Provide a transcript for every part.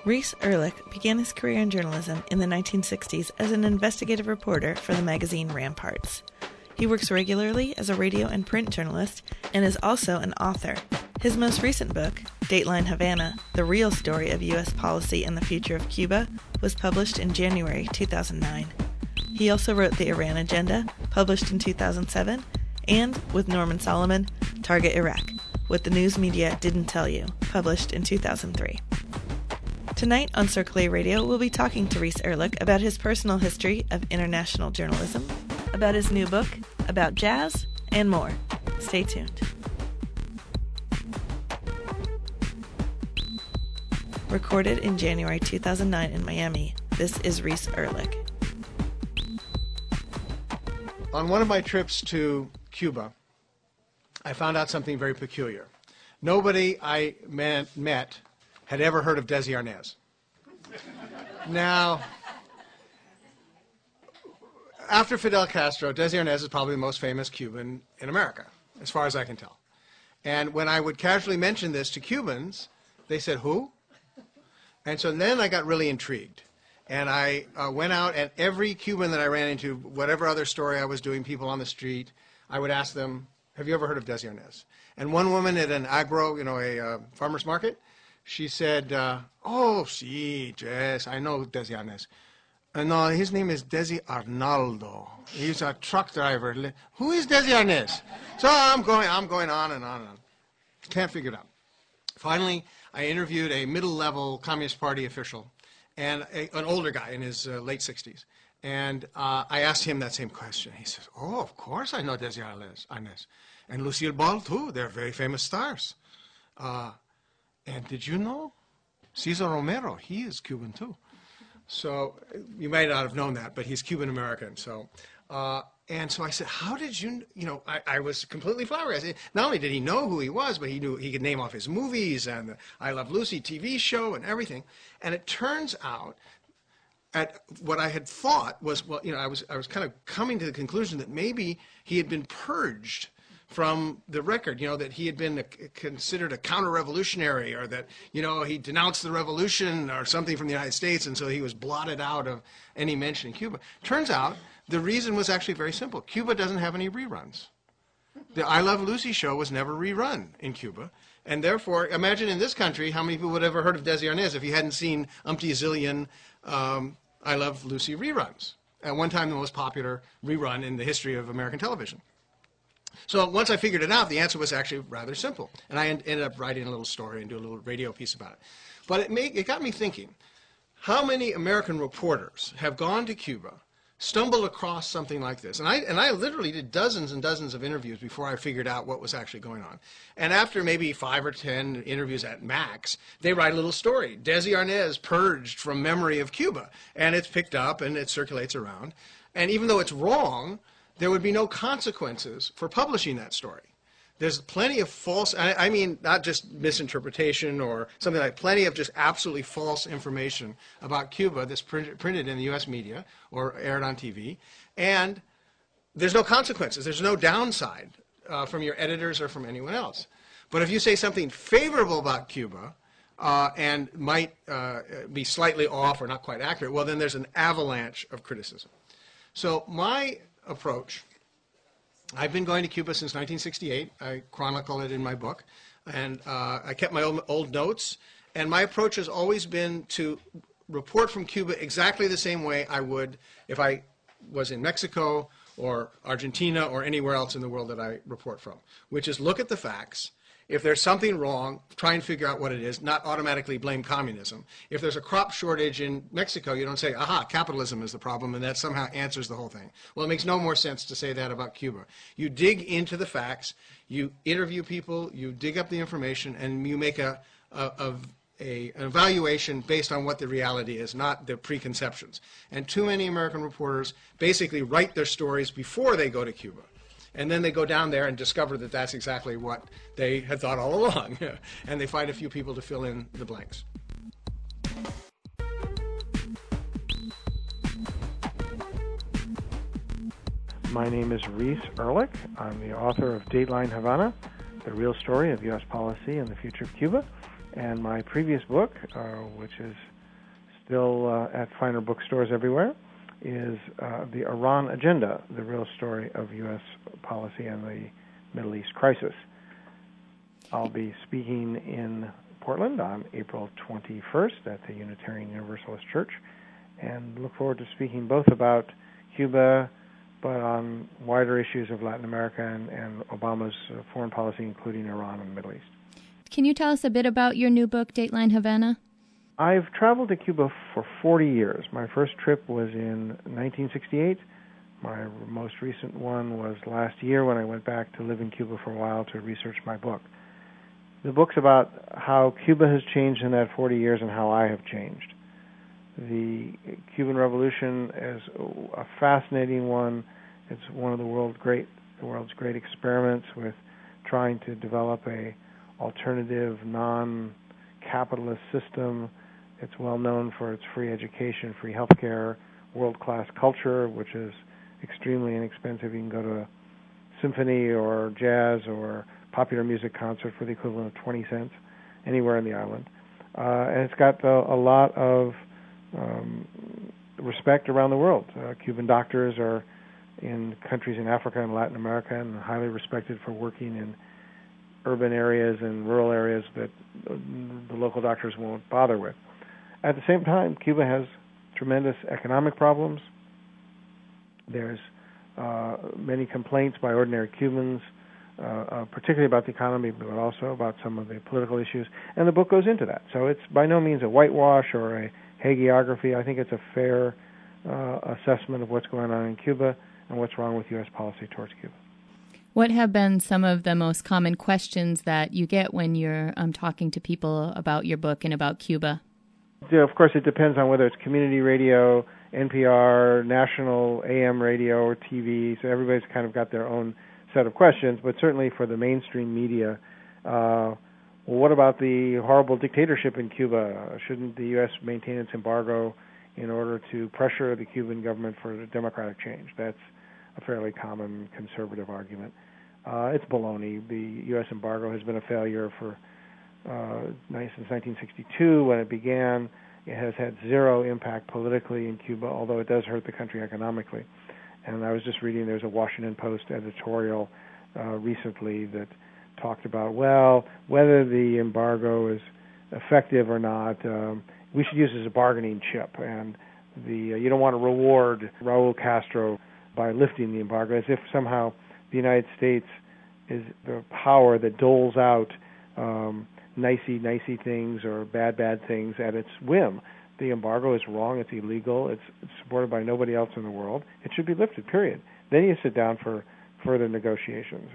Reese Erlich began his career in journalism in the 1960s as an investigative reporter for the magazine Ramparts. He works regularly as a radio and print journalist and is also an author. His most recent book, Dateline Havana, The Real Story of U.S. Policy and the Future of Cuba, was published in January 2009. He also wrote The Iran Agenda, published in 2007, and, with Norman Solomon, Target Iraq, What the News Media Didn't Tell You, published in 2003. Tonight on Circle A Radio, we'll be talking to Reese Erlich about his personal history of international journalism, about his new book, about jazz, and more. Stay tuned. Recorded in January 2009 in Miami, this is Reese Erlich. On one of my trips to Cuba, I found out something very peculiar. Nobody I met had ever heard of Desi Arnaz. Now, after Fidel Castro, Desi Arnaz is probably the most famous Cuban in America, as far as I can tell. And when I would casually mention this to Cubans, they said, "Who?" And so then I got really intrigued. And I went out, and every Cuban that I ran into, whatever other story I was doing, people on the street, I would ask them, "Have you ever heard of Desi Arnaz?" And one woman at an agro, a farmer's market, she said, "Oh, sí, yes, I know Desi Arnaz. No, his name is Desi Arnaldo. He's a truck driver. Who is Desi Arnaz?" So I'm going on and on and on. Can't figure it out. Finally, I interviewed a middle-level Communist Party official, and an older guy in his late 60s. And I asked him that same question. He says, "Oh, of course I know Desi Arnaz. And Lucille Ball, too. They're very famous stars. And did you know Cesar Romero? He is Cuban, too." So you might not have known that, but he's Cuban-American. So, and so I said, "How did you, I was completely flabbergasted. Not only did he know who he was, but he knew he could name off his movies and the I Love Lucy TV show and everything." And it turns out, at what I had thought was, I was kind of coming to the conclusion that maybe he had been purged from the record, that he had been considered a counter-revolutionary, or that, he denounced the revolution or something from the United States, and so he was blotted out of any mention in Cuba. Turns out the reason was actually very simple. Cuba doesn't have any reruns. The I Love Lucy show was never rerun in Cuba, and therefore, imagine in this country how many people would have ever heard of Desi Arnaz if you hadn't seen umpty zillion I Love Lucy reruns. At one time, the most popular rerun in the history of American television. So once I figured it out, the answer was actually rather simple. And I ended up writing a little story and doing a little radio piece about it. But it got me thinking, how many American reporters have gone to Cuba, stumbled across something like this? And I literally did dozens and dozens of interviews before I figured out what was actually going on. And after maybe 5 or 10 interviews at max, they write a little story. Desi Arnaz purged from memory of Cuba. And it's picked up and it circulates around. And even though it's wrong, there would be no consequences for publishing that story. There's plenty of false, I mean, not just misinterpretation or something like, plenty of just absolutely false information about Cuba that's printed in the U.S. media or aired on TV. And there's no consequences. There's no downside from your editors or from anyone else. But if you say something favorable about Cuba and might be slightly off or not quite accurate, well, then there's an avalanche of criticism. So my approach, I've been going to Cuba since 1968. I chronicle it in my book. And I kept my old notes. And my approach has always been to report from Cuba exactly the same way I would if I was in Mexico or Argentina or anywhere else in the world that I report from, which is look at the facts. If there's something wrong, try and figure out what it is, not automatically blame communism. If there's a crop shortage in Mexico, you don't say, aha, capitalism is the problem, and that somehow answers the whole thing. Well, it makes no more sense to say that about Cuba. You dig into the facts, you interview people, you dig up the information, and you make an evaluation based on what the reality is, not the preconceptions. And too many American reporters basically write their stories before they go to Cuba. And then they go down there and discover that that's exactly what they had thought all along. And they find a few people to fill in the blanks. My name is Reese Erlich. I'm the author of Dateline Havana, The Real Story of U.S. Policy and the Future of Cuba. And my previous book, which is still at finer bookstores everywhere, is The Iran Agenda, the real story of U.S. policy and the Middle East crisis. I'll be speaking in Portland on April 21st at the Unitarian Universalist Church, and look forward to speaking both about Cuba, but on wider issues of Latin America and Obama's foreign policy, including Iran and the Middle East. Can you tell us a bit about your new book, Dateline Havana? I've traveled to Cuba for 40 years. My first trip was in 1968. My most recent one was last year when I went back to live in Cuba for a while to research my book. The book's about how Cuba has changed in that 40 years and how I have changed. The Cuban Revolution is a fascinating one. It's one of the world's great experiments with trying to develop a alternative, non-capitalist system. It's well known for its free education, free healthcare, world-class culture, which is extremely inexpensive. You can go to a symphony or jazz or popular music concert for the equivalent of 20 cents anywhere in the island. And it's got a lot of respect around the world. Cuban doctors are in countries in Africa and Latin America and highly respected for working in urban areas and rural areas that the local doctors won't bother with. At the same time, Cuba has tremendous economic problems. There's many complaints by ordinary Cubans, particularly about the economy, but also about some of the political issues. And the book goes into that. So it's by no means a whitewash or a hagiography. I think it's a fair assessment of what's going on in Cuba and what's wrong with U.S. policy towards Cuba. What have been some of the most common questions that you get when you're talking to people about your book and about Cuba? Of course, it depends on whether it's community radio, NPR, national AM radio, or TV. So everybody's kind of got their own set of questions. But certainly for the mainstream media, well, what about the horrible dictatorship in Cuba? Shouldn't the U.S. maintain its embargo in order to pressure the Cuban government for democratic change? That's a fairly common conservative argument. It's baloney. The U.S. embargo has been a failure since 1962 when it began. It has had zero impact politically in Cuba, although it does hurt the country economically. And I was just reading, there's a Washington Post editorial recently that talked about, well, whether the embargo is effective or not, we should use it as a bargaining chip. And you don't want to reward Raul Castro by lifting the embargo, as if somehow the United States is the power that doles out nicey things or bad things at its whim. The embargo is wrong, it's illegal, it's supported by nobody else in the world. It should be lifted, period. Then you sit down for further negotiations.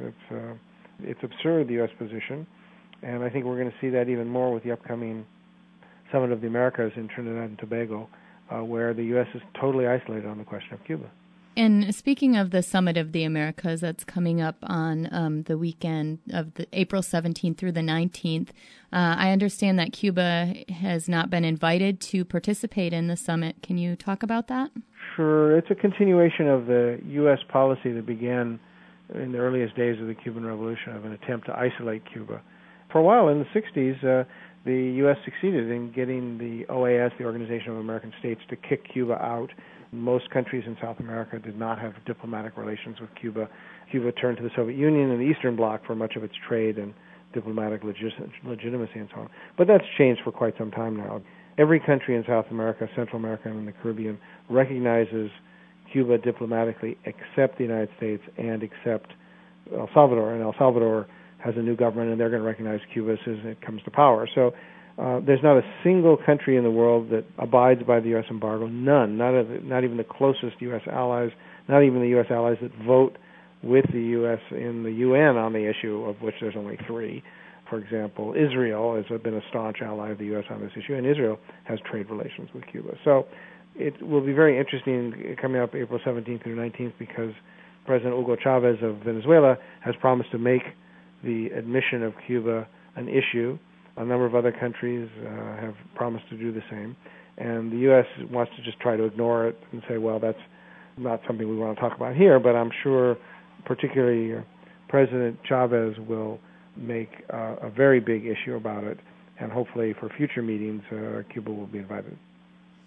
It's absurd, the U.S. position, and I think we're going to see that even more with the upcoming Summit of the Americas in Trinidad and Tobago, where the U.S. is totally isolated on the question of Cuba. And speaking of the Summit of the Americas that's coming up on the weekend of April 17th through the 19th, I understand that Cuba has not been invited to participate in the summit. Can you talk about that? Sure. It's a continuation of the U.S. policy that began in the earliest days of the Cuban Revolution of an attempt to isolate Cuba. For a while in the 60s, the U.S. succeeded in getting the OAS, the Organization of American States, to kick Cuba out. Most countries in South America did not have diplomatic relations with Cuba. Cuba turned to the Soviet Union and the Eastern Bloc for much of its trade and diplomatic legitimacy and so on. But that's changed for quite some time now. Every country in South America, Central America, and the Caribbean recognizes Cuba diplomatically except the United States and except El Salvador. And El Salvador has a new government, and they're going to recognize Cuba as soon as it comes to power. So there's not a single country in the world that abides by the U.S. embargo. None, not even the closest U.S. allies, not even the U.S. allies that vote with the U.S. in the UN on the issue, of which there's only 3. For example, Israel has been a staunch ally of the U.S. on this issue, and Israel has trade relations with Cuba. So it will be very interesting coming up April 17th through 19th because President Hugo Chavez of Venezuela has promised to make the admission of Cuba an issue. A number of other countries have promised to do the same. And the U.S. wants to just try to ignore it and say, well, that's not something we want to talk about here, but I'm sure particularly President Chavez will make a very big issue about it, and hopefully for future meetings, Cuba will be invited.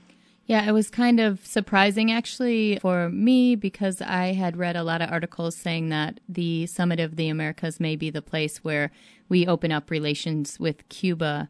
Yeah, it was kind of surprising actually for me because I had read a lot of articles saying that the Summit of the Americas may be the place where we open up relations with Cuba.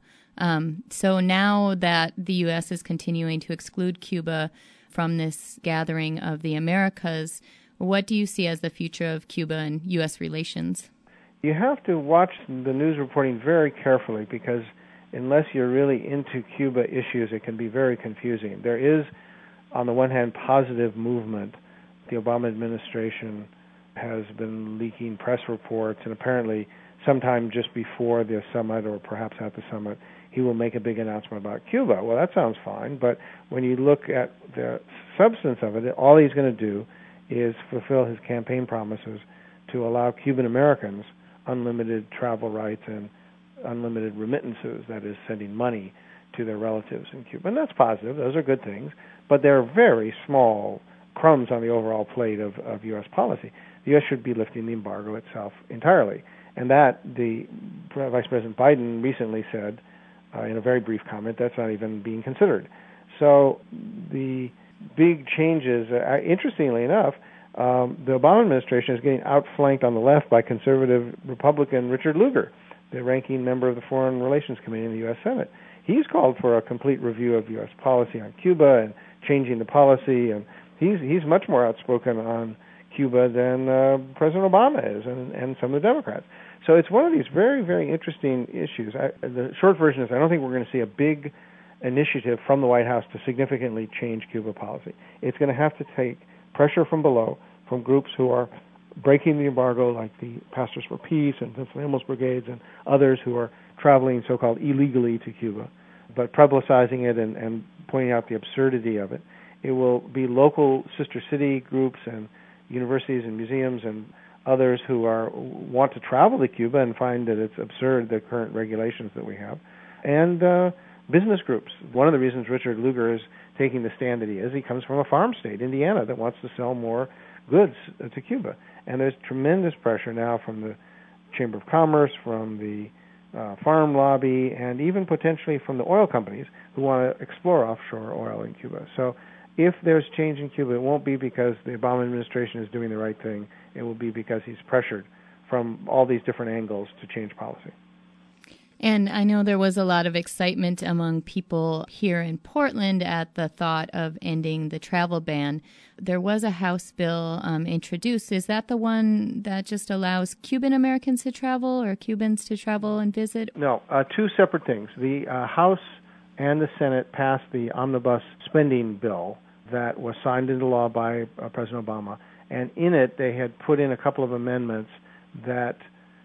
So now that the U.S. is continuing to exclude Cuba from this gathering of the Americas, what do you see as the future of Cuba and U.S. relations? You have to watch the news reporting very carefully because unless you're really into Cuba issues, it can be very confusing. There is, on the one hand, positive movement. The Obama administration has been leaking press reports, and apparently sometime just before the summit or perhaps at the summit, he will make a big announcement about Cuba. Well, that sounds fine, but when you look at the substance of it, all he's going to do is fulfill his campaign promises to allow Cuban Americans unlimited travel rights and unlimited remittances, that is, sending money to their relatives in Cuba. And that's positive. Those are good things. But they're very small crumbs on the overall plate of U.S. policy. The U.S. should be lifting the embargo itself entirely. And that, the Vice President Biden recently said in a very brief comment, that's not even being considered. So the big changes, interestingly enough, the Obama administration is getting outflanked on the left by conservative Republican Richard Lugar, the ranking member of the Foreign Relations Committee in the U.S. Senate. He's called for a complete review of U.S. policy on Cuba and changing the policy, and he's much more outspoken on Cuba than President Obama is and some of the Democrats. So it's one of these very, very interesting issues. The short version is I don't think we're going to see a big initiative from the White House to significantly change Cuba policy. It's going to have to take pressure from below, from groups who are breaking the embargo, like the Pastors for Peace and Vincent Brigades and others who are traveling so-called illegally to Cuba, but publicizing it and pointing out the absurdity of it. It will be local sister city groups and universities and museums and others who want to travel to Cuba and find that it's absurd, the current regulations that we have, and business groups. One of the reasons Richard Lugar is taking the stand that he is, he comes from a farm state, Indiana, that wants to sell more goods to Cuba. And there's tremendous pressure now from the Chamber of Commerce, from the farm lobby, and even potentially from the oil companies who want to explore offshore oil in Cuba. So if there's change in Cuba, it won't be because the Obama administration is doing the right thing. It will be because he's pressured from all these different angles to change policy. And I know there was a lot of excitement among people here in Portland at the thought of ending the travel ban. There was a House bill introduced. Is that the one that just allows Cuban Americans to travel or Cubans to travel and visit? No, two separate things. The House and the Senate passed the omnibus spending bill that was signed into law by President Obama. And in it, they had put in a couple of amendments that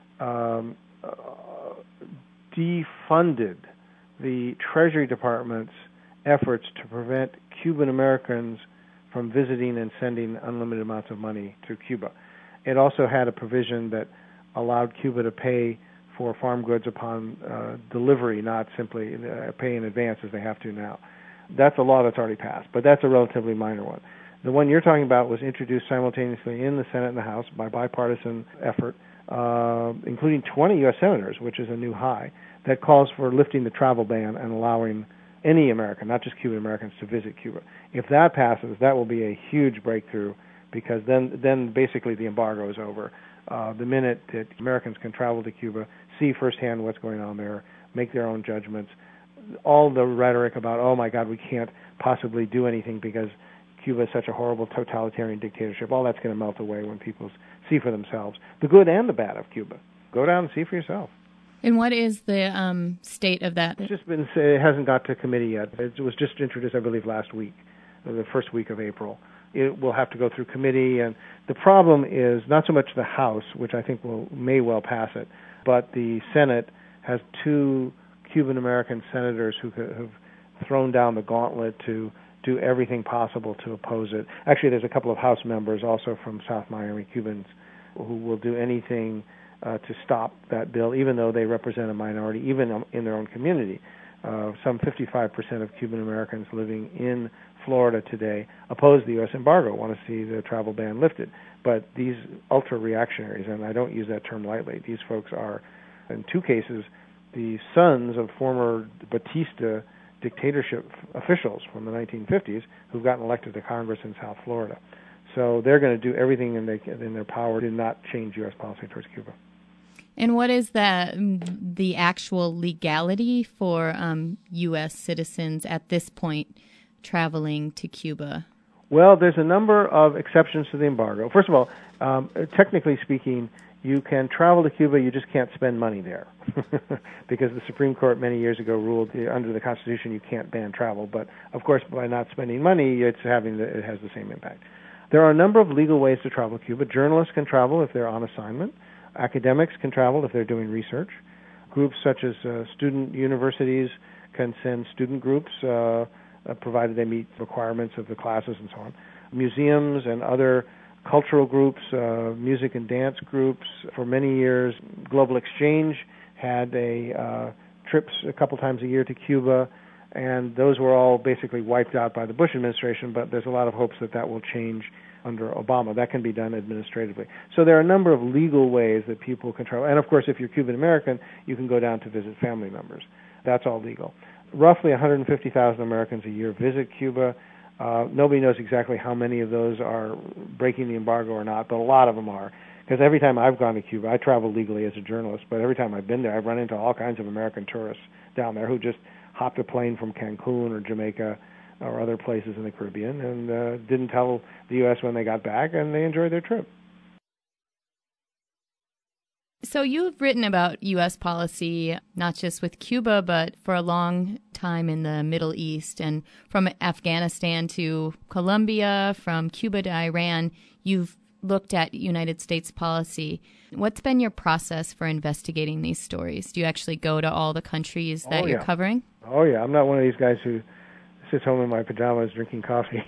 defunded the Treasury Department's efforts to prevent Cuban Americans from visiting and sending unlimited amounts of money to Cuba. It also had a provision that allowed Cuba to pay for farm goods upon delivery, not simply pay in advance as they have to now. That's a law that's already passed, but that's a relatively minor one. The one you're talking about was introduced simultaneously in the Senate and the House by bipartisan effort, including 20 U.S. senators, which is a new high, that calls for lifting the travel ban and allowing any American, not just Cuban Americans, to visit Cuba. If that passes, that will be a huge breakthrough because then basically the embargo is over. The minute that Americans can travel to Cuba, see firsthand what's going on there, make their own judgments, all the rhetoric about, oh my God, we can't possibly do anything because Cuba is such a horrible totalitarian dictatorship, all that's going to melt away when people see for themselves the good and the bad of Cuba. Go down and see for yourself. And what is the state of that? It's just been, it hasn't got to committee yet. It was just introduced, I believe, last week, the first week of April. It will have to go through committee, and the problem is not so much the House, which I think may well pass it, but the Senate has two Cuban American senators who have thrown down the gauntlet to do everything possible to oppose it. Actually, there's a couple of House members also from South Miami, Cubans, who will do anything to stop that bill, even though they represent a minority, even in their own community. Some 55% of Cuban Americans living in Florida today oppose the U.S. embargo, want to see the travel ban lifted. But these ultra-reactionaries, and I don't use that term lightly, these folks are, in two cases, the sons of former Batista dictatorship officials from the 1950s who've gotten elected to Congress in South Florida. So they're going to do everything in their power to not change U.S. policy towards Cuba. And what is the actual legality for U.S. citizens at this point traveling to Cuba? Well, there's a number of exceptions to the embargo. First of all, technically speaking, you can travel to Cuba, you just can't spend money there. Because the Supreme Court many years ago ruled under the Constitution you can't ban travel. But, of course, by not spending money, it has the same impact. There are a number of legal ways to travel to Cuba. Journalists can travel if they're on assignment. Academics can travel if they're doing research. Groups such as student universities can send student groups, provided they meet requirements of the classes and so on. Museums and other cultural groups, music and dance groups. For many years, Global Exchange had trips a couple times a year to Cuba, and those were all basically wiped out by the Bush administration, but there's a lot of hopes that will change under Obama. That can be done administratively. So there are a number of legal ways that people can travel. And, of course, if you're Cuban American, you can go down to visit family members. That's all legal. Roughly 150,000 Americans a year visit Cuba. Nobody knows exactly how many of those are breaking the embargo or not, but a lot of them are. Because every time I've gone to Cuba, I travel legally as a journalist, but every time I've been there, I've run into all kinds of American tourists down there who just hopped a plane from Cancun or Jamaica or other places in the Caribbean and didn't tell the U.S. when they got back, and they enjoyed their trip. So you've written about U.S. policy, not just with Cuba, but for a long time in the Middle East, and from Afghanistan to Colombia, from Cuba to Iran, you've looked at United States policy. What's been your process for investigating these stories? Do you actually go to all the countries that you're covering? Oh, yeah. I'm not one of these guys who sits home in my pajamas drinking coffee.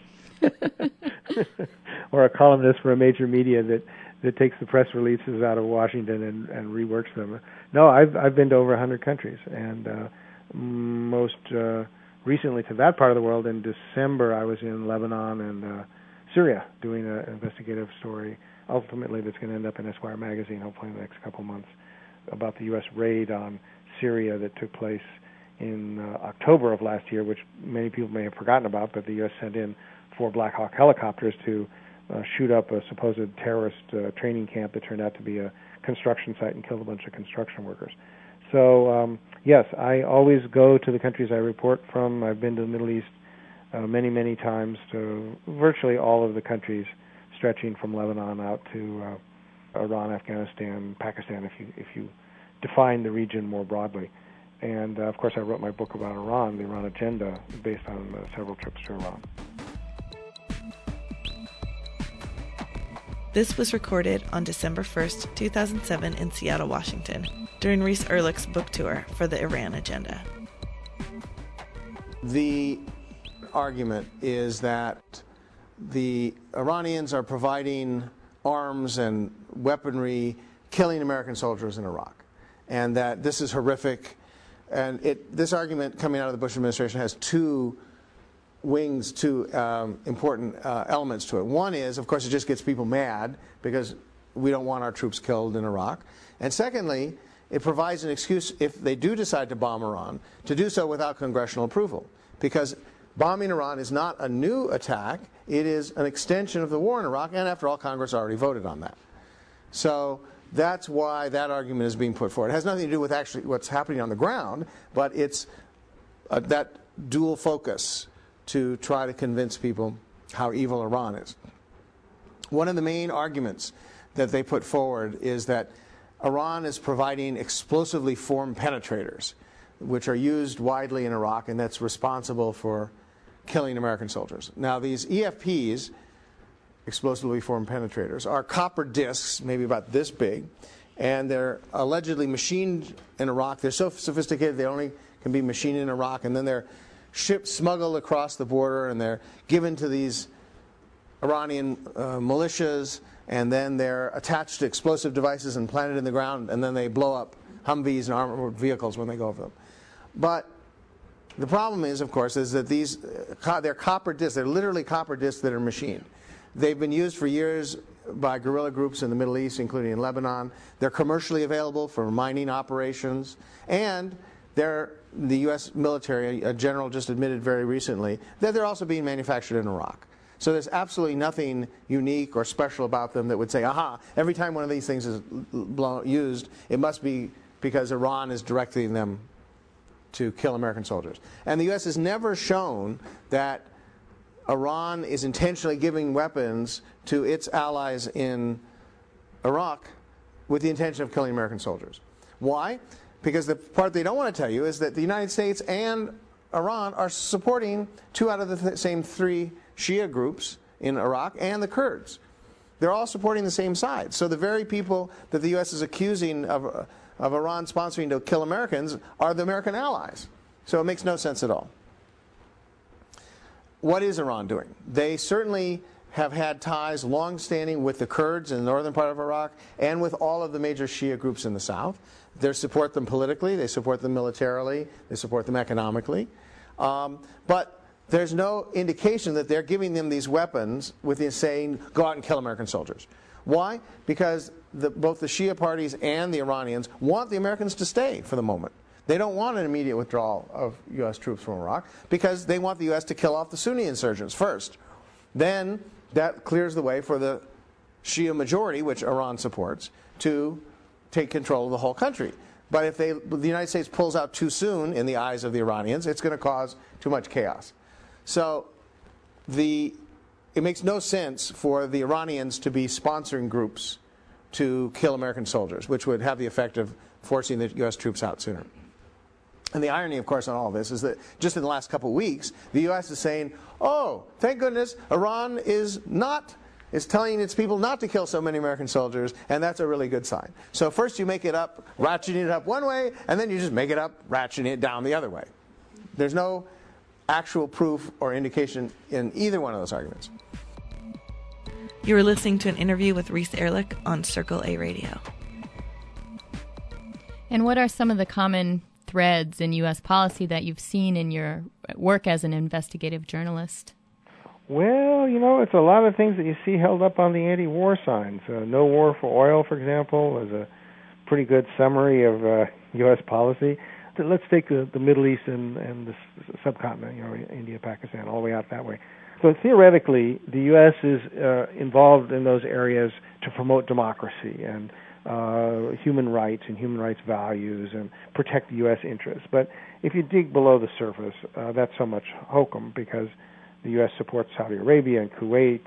Or a columnist for a major media that takes the press releases out of Washington and reworks them. No, I've been to over 100 countries, and most recently to that part of the world, in December, I was in Lebanon and Syria doing an investigative story, ultimately that's going to end up in Esquire magazine, hopefully in the next couple months, about the U.S. raid on Syria that took place in October of last year, which many people may have forgotten about, but the U.S. sent in 4 Black Hawk helicopters to shoot up a supposed terrorist training camp that turned out to be a construction site and killed a bunch of construction workers. So, yes, I always go to the countries I report from. I've been to the Middle East many, many times, to virtually all of the countries stretching from Lebanon out to Iran, Afghanistan, Pakistan, if you define the region more broadly. And, of course, I wrote my book about Iran, The Iran Agenda, based on several trips to Iran. This was recorded on December 1st, 2007 in Seattle, Washington, during Reese Erlich's book tour for The Iran Agenda. The argument is that the Iranians are providing arms and weaponry, killing American soldiers in Iraq, and that this is horrific. And this argument coming out of the Bush administration has two important elements to it. One is, of course, it just gets people mad because we don't want our troops killed in Iraq. And secondly, it provides an excuse, if they do decide to bomb Iran, to do so without congressional approval. Because bombing Iran is not a new attack, it is an extension of the war in Iraq, and after all, Congress already voted on that. So that's why that argument is being put forward. It has nothing to do with actually what's happening on the ground, but it's that dual focus to try to convince people how evil Iran is. One of the main arguments that they put forward is that Iran is providing explosively formed penetrators, which are used widely in Iraq, and that's responsible for killing American soldiers. Now, these EFPs, explosively formed penetrators, are copper discs, maybe about this big, and they're allegedly machined in Iraq. They're so sophisticated they only can be machined in Iraq, and then they're ships smuggled across the border, and they're given to these Iranian militias, and then they're attached to explosive devices and planted in the ground, and then they blow up Humvees and armored vehicles when they go over them. But the problem is, of course, is that they're copper discs. They're literally copper discs that are machined. They've been used for years by guerrilla groups in the Middle East, including in Lebanon. They're commercially available for mining operations, and they're the U.S. military, a general just admitted very recently, that they're also being manufactured in Iraq. So there's absolutely nothing unique or special about them that would say, aha, every time one of these things is used, it must be because Iran is directing them to kill American soldiers. And the U.S. has never shown that Iran is intentionally giving weapons to its allies in Iraq with the intention of killing American soldiers. Why? Because the part they don't want to tell you is that the United States and Iran are supporting two out of the same three Shia groups in Iraq and the Kurds. They're all supporting the same side. So the very people that the U.S. is accusing of Iran sponsoring to kill Americans are the American allies. So it makes no sense at all. What is Iran doing? They certainly have had ties long-standing with the Kurds in the northern part of Iraq and with all of the major Shia groups in the south. They support them politically, they support them militarily, they support them economically. But there's no indication that they're giving them these weapons with the saying, go out and kill American soldiers. Why? Because both the Shia parties and the Iranians want the Americans to stay for the moment. They don't want an immediate withdrawal of U.S. troops from Iraq because they want the U.S. to kill off the Sunni insurgents first. Then that clears the way for the Shia majority, which Iran supports, to take control of the whole country. But if the United States pulls out too soon in the eyes of the Iranians, it's going to cause too much chaos. So it makes no sense for the Iranians to be sponsoring groups to kill American soldiers, which would have the effect of forcing the U.S. troops out sooner. And the irony, of course, on all of this is that just in the last couple of weeks, the U.S. is saying, oh, thank goodness, Iran is telling its people not to kill so many American soldiers, and that's a really good sign. So first you make it up, ratcheting it up one way, and then you just make it up, ratcheting it down the other way. There's no actual proof or indication in either one of those arguments. You were listening to an interview with Reese Erlich on Circle A Radio. And what are some of the common threads in U.S. policy that you've seen in your work as an investigative journalist? Well, it's a lot of things that you see held up on the anti-war signs. No war for oil, for example, is a pretty good summary of U.S. policy. Let's take the Middle East and the subcontinent, India, Pakistan, all the way out that way. So theoretically, the U.S. is involved in those areas to promote democracy and human rights and human rights values and protect the U.S. interests. But if you dig below the surface, that's so much hokum because the U.S. supports Saudi Arabia and Kuwait,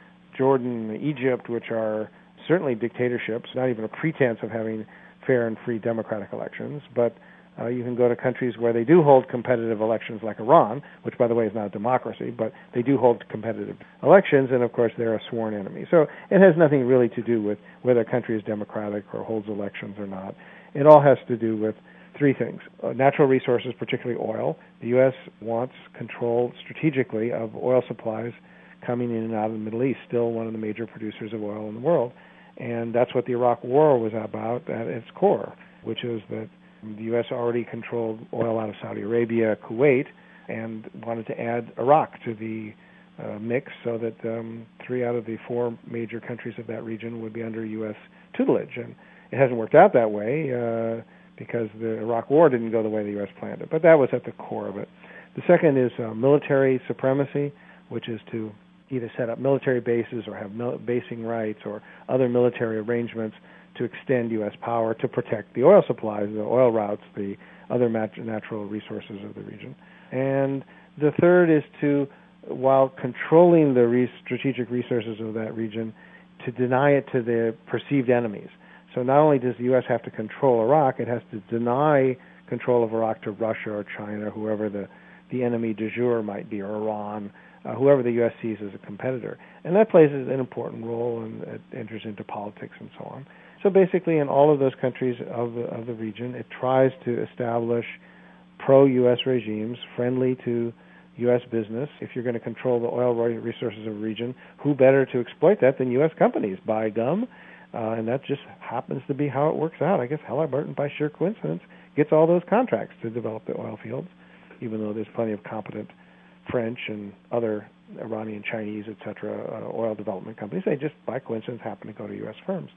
Jordan, Egypt, which are certainly dictatorships, not even a pretense of having fair and free democratic elections. But you can go to countries where they do hold competitive elections like Iran, which, by the way, is not a democracy, but they do hold competitive elections, and, of course, they're a sworn enemy. So it has nothing really to do with whether a country is democratic or holds elections or not. It all has to do with three things. Natural resources, particularly oil. The U.S. wants control strategically of oil supplies coming in and out of the Middle East, still one of the major producers of oil in the world. And that's what the Iraq War was about at its core, which is that the U.S. already controlled oil out of Saudi Arabia, Kuwait, and wanted to add Iraq to the mix so that 3 out of the 4 major countries of that region would be under U.S. tutelage. And it hasn't worked out that way because the Iraq War didn't go the way the U.S. planned it. But that was at the core of it. The second is military supremacy, which is to either set up military bases or have basing rights or other military arrangements to extend U.S. power to protect the oil supplies, the oil routes, the other natural resources of the region. And the third is to, while controlling the strategic resources of that region, to deny it to the perceived enemies. So not only does the U.S. have to control Iraq, it has to deny control of Iraq to Russia or China, whoever the enemy du jour might be, or Iran, whoever the U.S. sees as a competitor. And that plays an important role and it enters into politics and so on. So basically in all of those countries of the region, it tries to establish pro-U.S. regimes friendly to U.S. business. If you're going to control the oil resources of a region, who better to exploit that than U.S. companies, by gum? And that just happens to be how it works out. I guess Halliburton, by sheer coincidence, gets all those contracts to develop the oil fields, even though there's plenty of competent French and other Iranian, Chinese, etc., oil development companies. They just, by coincidence, happen to go to U.S. firms.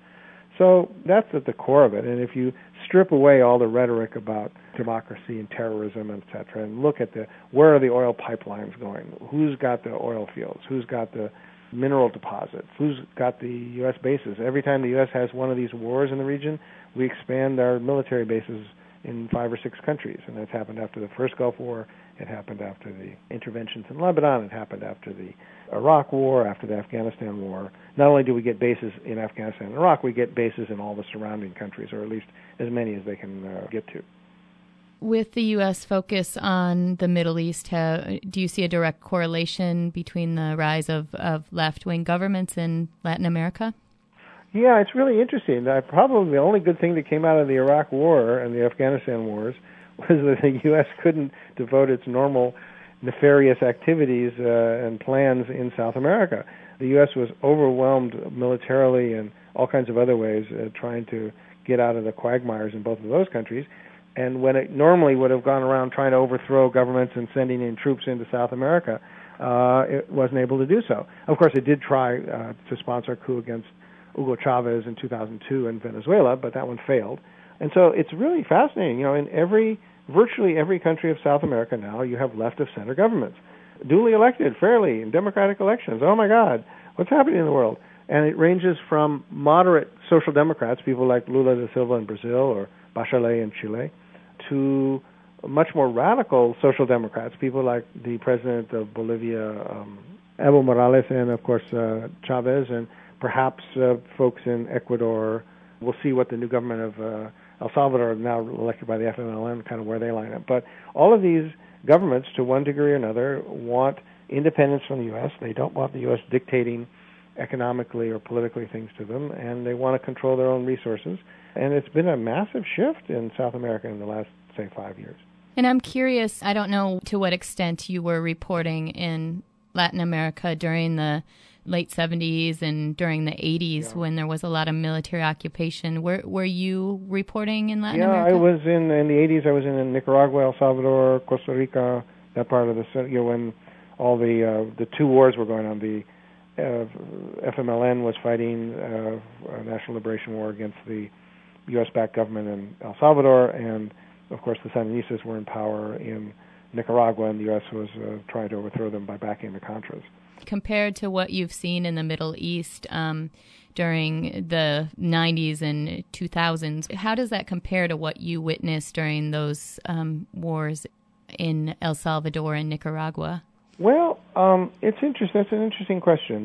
So that's at the core of it. And if you strip away all the rhetoric about democracy and terrorism, et cetera, and look at where are the oil pipelines going, who's got the oil fields, who's got the mineral deposits, who's got the U.S. bases. Every time the U.S. has one of these wars in the region, we expand our military bases in 5 or 6 countries. And that's happened after the first Gulf War. It happened after the interventions in Lebanon. It happened after the Iraq War, after the Afghanistan War. Not only do we get bases in Afghanistan and Iraq, we get bases in all the surrounding countries, or at least as many as they can get to. With the U.S. focus on the Middle East, do you see a direct correlation between the rise of left-wing governments in Latin America? Yeah, it's really interesting. Probably the only good thing that came out of the Iraq War and the Afghanistan wars was that the U.S. couldn't devote its normal nefarious activities and plans in South America. The U.S. was overwhelmed militarily and all kinds of other ways trying to get out of the quagmires in both of those countries. And when it normally would have gone around trying to overthrow governments and sending in troops into South America, it wasn't able to do so. Of course, it did try to sponsor a coup against Hugo Chavez in 2002 in Venezuela, but that one failed. And so it's really fascinating. You know, in virtually every country of South America now, you have left-of-center governments, duly elected, fairly, in democratic elections. Oh, my God, what's happening in the world? And it ranges from moderate social democrats, people like Lula da Silva in Brazil or Bachelet in Chile, to much more radical social democrats, people like the president of Bolivia, Evo Morales, and, of course, Chavez, and perhaps folks in Ecuador. We'll see what the new government of El Salvador, now elected by the FMLN, kind of where they line up. But all of these governments, to one degree or another, want independence from the U.S. They don't want the U.S. dictating economically or politically things to them, and they want to control their own resources. And it's been a massive shift in South America in the last, say, 5 years. And I'm curious, I don't know to what extent you were reporting in Latin America during the late 70s and during the 80s when there was a lot of military occupation. Were you reporting in Latin America? Yeah, I was in the 80s. I was in Nicaragua, El Salvador, Costa Rica, that part of when all the 2 wars were going on. The FMLN was fighting a National Liberation War against the U.S.-backed government in El Salvador, and, of course, the Sandinistas were in power in Nicaragua, and the U.S. was trying to overthrow them by backing the Contras. Compared to what you've seen in the Middle East during the 90s and 2000s, how does that compare to what you witnessed during those wars in El Salvador and Nicaragua? Well, it's interesting. That's an interesting question.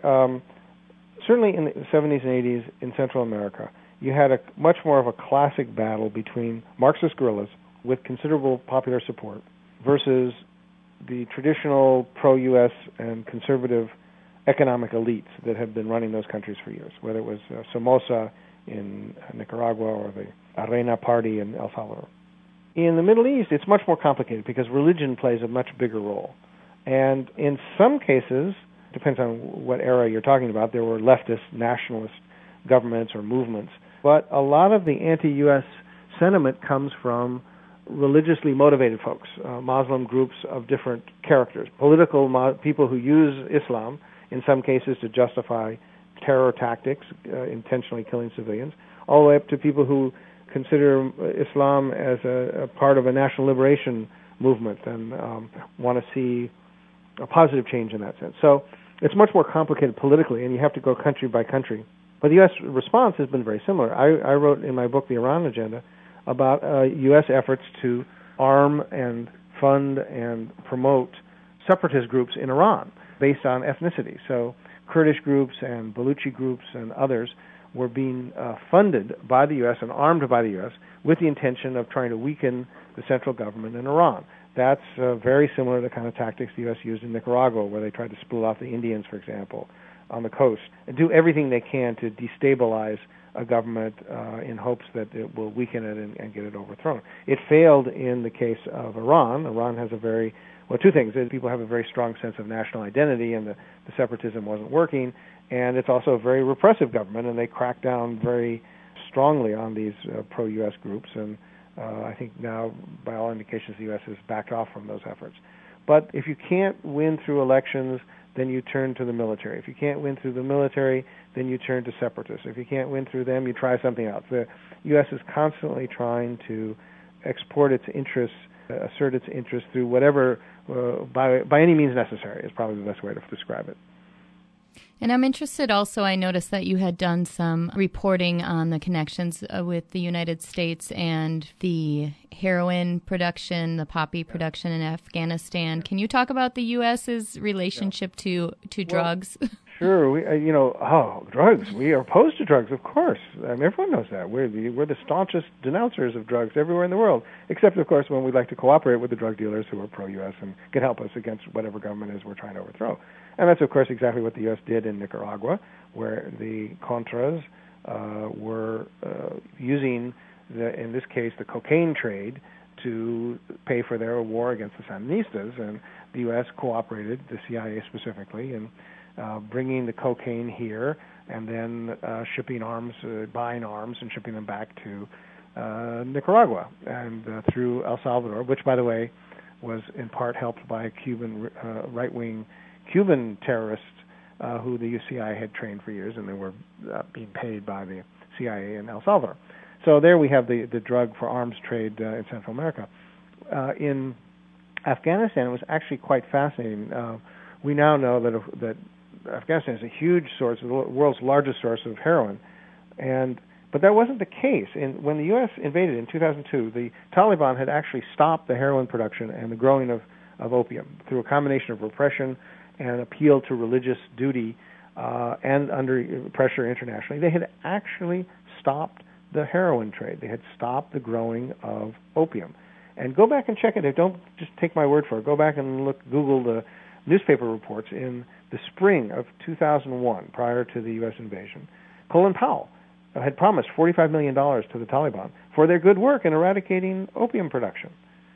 Certainly in the 70s and 80s in Central America, you had a much more of a classic battle between Marxist guerrillas with considerable popular support versus the traditional pro-U.S. and conservative economic elites that have been running those countries for years, whether it was Somoza in Nicaragua or the Arena Party in El Salvador. In the Middle East, it's much more complicated because religion plays a much bigger role. And in some cases, depends on what era you're talking about, there were leftist, nationalist governments or movements. But a lot of the anti-U.S. sentiment comes from religiously motivated folks, Muslim groups of different characters, political people who use Islam, in some cases to justify terror tactics, intentionally killing civilians, all the way up to people who consider Islam as a part of a national liberation movement and want to see a positive change in that sense. So it's much more complicated politically, and you have to go country by country. But the U.S. response has been very similar. I wrote in my book, The Iran Agenda, about U.S. efforts to arm and fund and promote separatist groups in Iran based on ethnicity. So Kurdish groups and Baluchi groups and others were being funded by the U.S. and armed by the U.S. with the intention of trying to weaken the central government in Iran. That's very similar to the kind of tactics the U.S. used in Nicaragua, where they tried to split off the Indians, for example, on the coast, and do everything they can to destabilize a government in hopes that it will weaken it and get it overthrown. It failed in the case of Iran. Iran has two things. People have a very strong sense of national identity, and the separatism wasn't working, and it's also a very repressive government, and they cracked down very strongly on these pro-U.S. groups, and I think now, by all indications, the U.S. has backed off from those efforts. But if you can't win through elections, then you turn to the military. If you can't win through the military, then you turn to separatists. If you can't win through them, you try something else. The U.S. is constantly trying to export its interests, assert its interests through whatever, by any means necessary, is probably the best way to describe it. And I'm interested also, I noticed that you had done some reporting on the connections with the United States and the heroin production, the poppy production in Afghanistan. Can you talk about the U.S.'s relationship to drugs? Sure. Drugs. We are opposed to drugs, of course. Everyone knows that. We're the staunchest denouncers of drugs everywhere in the world, except, of course, when we like to cooperate with the drug dealers who are pro-U.S. and can help us against whatever government is we're trying to overthrow. And that's, of course, exactly what the U.S. did in Nicaragua, where the Contras were using, in this case, the cocaine trade to pay for their war against the Sandinistas. And the U.S. cooperated, the CIA specifically, in bringing the cocaine here and then shipping arms, buying arms and shipping them back to Nicaragua and through El Salvador, which, by the way, was in part helped by Cuban right-wing Cuban terrorists who the CIA had trained for years, and they were being paid by the CIA in El Salvador. So there we have the drug for arms trade in Central America. In Afghanistan, it was actually quite fascinating. We now know that Afghanistan is a huge source, the world's largest source of heroin, but that wasn't the case. When the U.S. invaded in 2002, the Taliban had actually stopped the heroin production and the growing of opium through a combination of repression and appeal to religious duty and under pressure internationally. They had actually stopped the heroin trade. They had stopped the growing of opium. And go back and check it. Don't just take my word for it. Go back and Google the newspaper reports in the spring of 2001, prior to the U.S. invasion. Colin Powell had promised $45 million to the Taliban for their good work in eradicating opium production.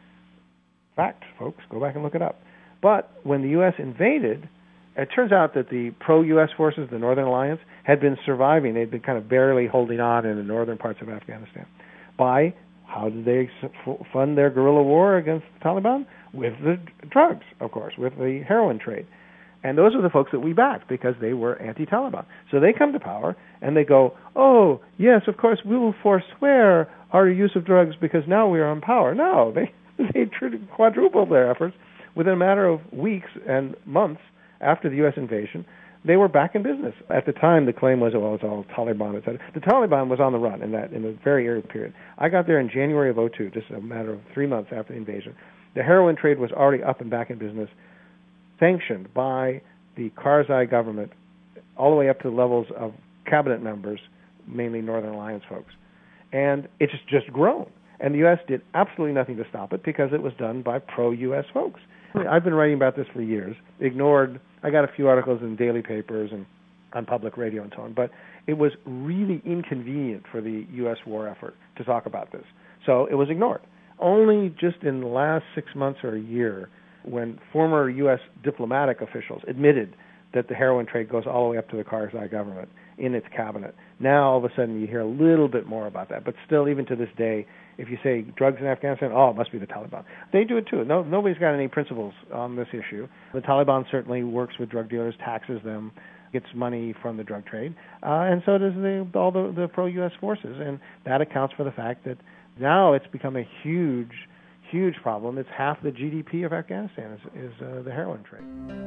Fact, folks. Go back and look it up. But when the U.S. invaded, it turns out that the pro-U.S. forces, the Northern Alliance, had been surviving. They'd been kind of barely holding on in the northern parts of Afghanistan. By how did they fund their guerrilla war against the Taliban? With the drugs, of course, with the heroin trade. And those are the folks that we backed because they were anti-Taliban. So they come to power and they go, oh, yes, of course, we will forswear our use of drugs because now we are in power. No, they quadrupled their efforts. Within a matter of weeks and months after the U.S. invasion, they were back in business. At the time, the claim was, it's all Taliban, et cetera. The Taliban was on the run in a very early period. I got there in January of 2002, just a matter of 3 months after the invasion. The heroin trade was already up and back in business, sanctioned by the Karzai government all the way up to the levels of cabinet members, mainly Northern Alliance folks. And it's just grown. And the U.S. did absolutely nothing to stop it because it was done by pro-U.S. folks. I've been writing about this for years, I got a few articles in daily papers and on public radio and so on, but it was really inconvenient for the U.S. war effort to talk about this. So it was ignored. Only just in the last 6 months or a year, when former U.S. diplomatic officials admitted that the heroin trade goes all the way up to the Karzai government in its cabinet, now all of a sudden you hear a little bit more about that. But still, even to this day, if you say drugs in Afghanistan, it must be the Taliban. They do it too. Nobody's got any principles on this issue. The Taliban certainly works with drug dealers, taxes them, gets money from the drug trade, and so does all the pro-U.S. forces. And that accounts for the fact that now it's become a huge problem. It's half the GDP of Afghanistan is the heroin trade.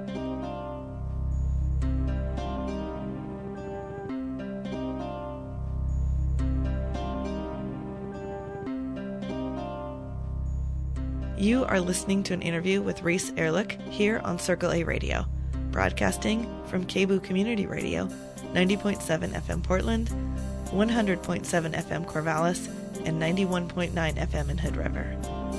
You are listening to an interview with Reese Erlich here on Circle A Radio, broadcasting from KBOO Community Radio, 90.7 FM Portland, 100.7 FM Corvallis, and 91.9 FM in Hood River.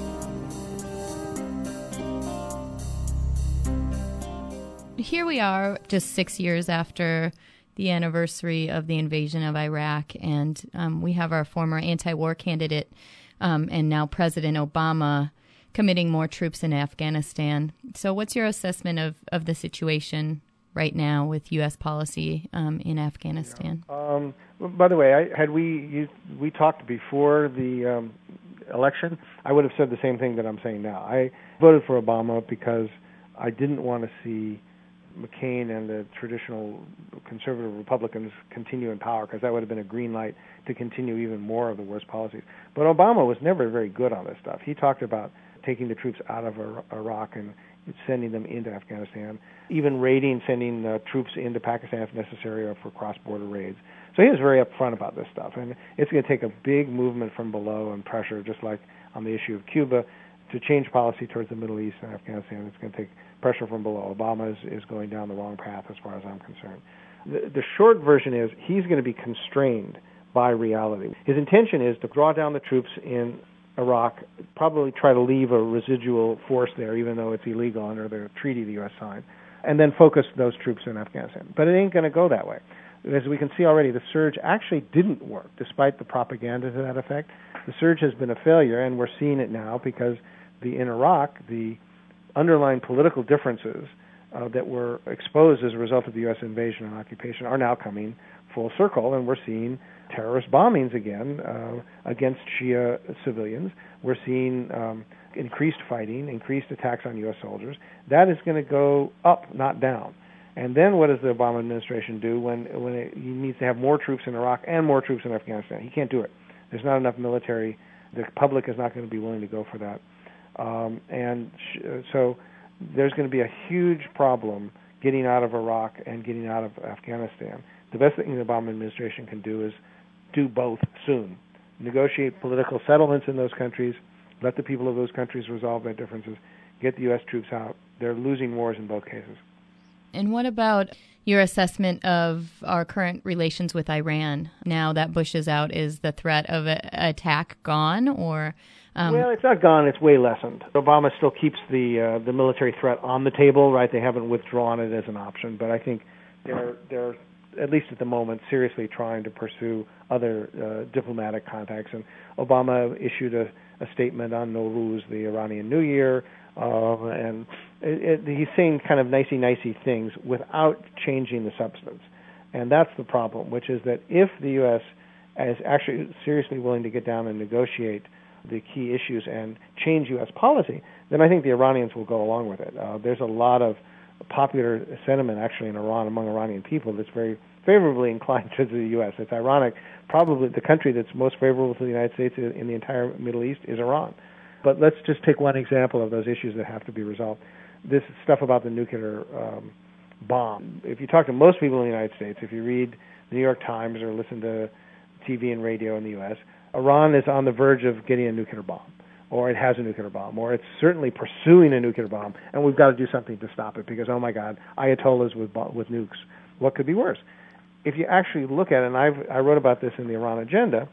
Here we are just 6 years after the anniversary of the invasion of Iraq, and we have our former anti-war candidate and now President Obama committing more troops in Afghanistan. So what's your assessment of the situation right now with U.S. policy in Afghanistan? By the way, we talked before the election, I would have said the same thing that I'm saying now. I voted for Obama because I didn't want to see McCain and the traditional conservative Republicans continue in power, because that would have been a green light to continue even more of the worst policies. But Obama was never very good on this stuff. He talked about taking the troops out of Iraq and sending them into Afghanistan, even sending troops into Pakistan if necessary or for cross-border raids. So he was very upfront about this stuff. And it's going to take a big movement from below and pressure, just like on the issue of Cuba, to change policy towards the Middle East and Afghanistan. It's going to take pressure from below. Obama is going down the wrong path as far as I'm concerned. The short version is he's going to be constrained by reality. His intention is to draw down the troops in Iraq, probably try to leave a residual force there, even though it's illegal under the treaty the U.S. signed, and then focus those troops in Afghanistan. But it ain't going to go that way. As we can see already, the surge actually didn't work, despite the propaganda to that effect. The surge has been a failure, and we're seeing it now because in Iraq, the underlying political differences that were exposed as a result of the U.S. invasion and occupation are now coming full circle, and we're seeing terrorist bombings again against Shia civilians. We're seeing increased fighting, increased attacks on U.S. soldiers. That is going to go up, not down. And then what does the Obama administration do when he needs to have more troops in Iraq and more troops in Afghanistan? He can't do it. There's not enough military. The public is not going to be willing to go for that. So there's going to be a huge problem getting out of Iraq and getting out of Afghanistan. The best thing the Obama administration can do is do both soon. Negotiate political settlements in those countries, let the people of those countries resolve their differences, get the U.S. troops out. They're losing wars in both cases. And what about your assessment of our current relations with Iran? Now that Bush is out, is the threat of an attack gone, or? Well, it's not gone. It's way lessened. Obama still keeps the military threat on the table, right? They haven't withdrawn it as an option, but I think they're at least at the moment seriously trying to pursue other diplomatic contacts. And Obama issued a statement on Nowruz, the Iranian New Year, and he's saying kind of nicey things without changing the substance. And that's the problem, which is that if the U.S. is actually seriously willing to get down and negotiate the key issues and change U.S. policy, then I think the Iranians will go along with it. There's a lot of popular sentiment actually in Iran among Iranian people that's very favorably inclined to the U.S. It's ironic. Probably the country that's most favorable to the United States in the entire Middle East is Iran. But let's just take one example of those issues that have to be resolved. This stuff about the nuclear bomb. If you talk to most people in the United States, if you read the New York Times or listen to TV and radio in the U.S., Iran is on the verge of getting a nuclear bomb, or it has a nuclear bomb, or it's certainly pursuing a nuclear bomb, and we've got to do something to stop it because, oh my God, Ayatollahs with nukes. What could be worse? If you actually look at it, and I wrote about this in the Iran Agenda,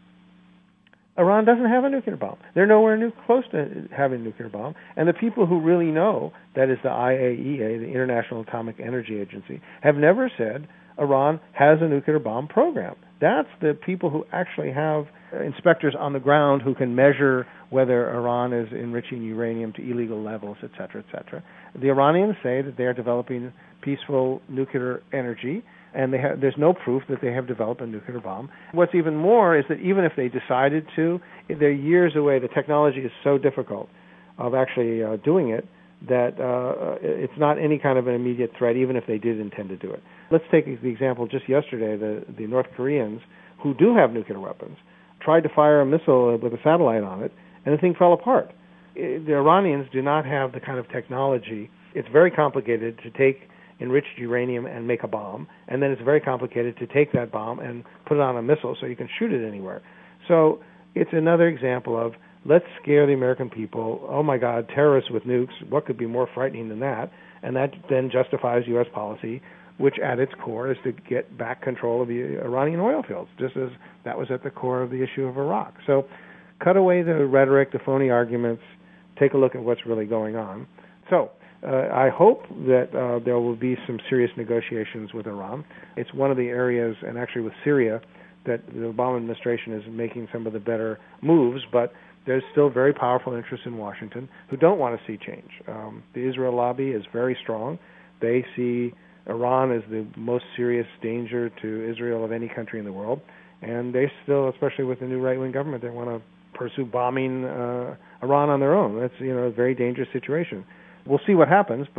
Iran doesn't have a nuclear bomb. They're nowhere close to having a nuclear bomb. And the people who really know, that is the IAEA, the International Atomic Energy Agency, have never said Iran has a nuclear bomb program. That's the people who actually have inspectors on the ground who can measure whether Iran is enriching uranium to illegal levels, et cetera, et cetera. The Iranians say that they are developing peaceful nuclear energy, and there's no proof that they have developed a nuclear bomb. What's even more is that even if they decided to, they're years away. The technology is so difficult of actually doing it that it's not any kind of an immediate threat, even if they did intend to do it. Let's take the example just yesterday, the North Koreans, who do have nuclear weapons, tried to fire a missile with a satellite on it, and the thing fell apart. The Iranians do not have the kind of technology. It's very complicated to take enriched uranium and make a bomb, and then it's very complicated to take that bomb and put it on a missile so you can shoot it anywhere. So it's another example of let's scare the American people. Oh my God, terrorists with nukes, what could be more frightening than that? And that then justifies U.S. policy, which at its core is to get back control of the Iranian oil fields, just as that was at the core of the issue of Iraq. So cut away the rhetoric, the phony arguments, take a look at what's really going on. So I hope that there will be some serious negotiations with Iran. It's one of the areas, and actually with Syria, that the Obama administration is making some of the better moves, but there's still very powerful interests in Washington who don't want to see change. The Israel lobby is very strong. They see Iran as the most serious danger to Israel of any country in the world, and they still, especially with the new right-wing government, they want to pursue bombing Iran on their own. That's a very dangerous situation. We'll see what happens, but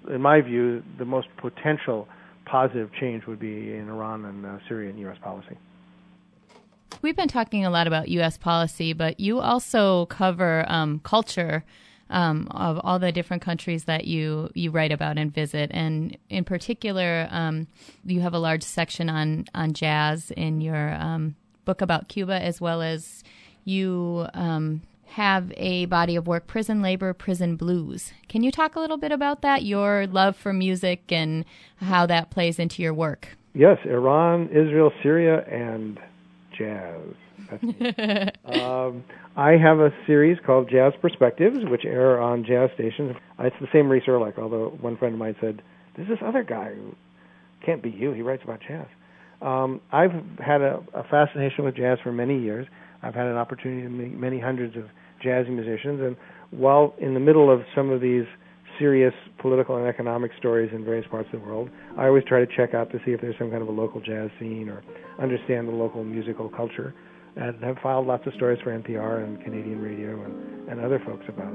in my view, the most potential positive change would be in Iran and Syria and U.S. policy. We've been talking a lot about U.S. policy, but you also cover culture of all the different countries that you write about and visit. And in particular, you have a large section on jazz in your book about Cuba, as well as you have a body of work, Prison Labor, Prison Blues. Can you talk a little bit about that, your love for music and how that plays into your work? Yes, Iran, Israel, Syria, and jazz. That's me. I have a series called Jazz Perspectives, which air on jazz stations. It's the same Reese Erlich, although one friend of mine said, there's this other guy who can't be you. He writes about jazz. I've had a fascination with jazz for many years. I've had an opportunity to meet many hundreds of jazz musicians, and while in the middle of some of these serious political and economic stories in various parts of the world, I always try to check out to see if there's some kind of a local jazz scene or understand the local musical culture, and have filed lots of stories for NPR and Canadian radio and other folks about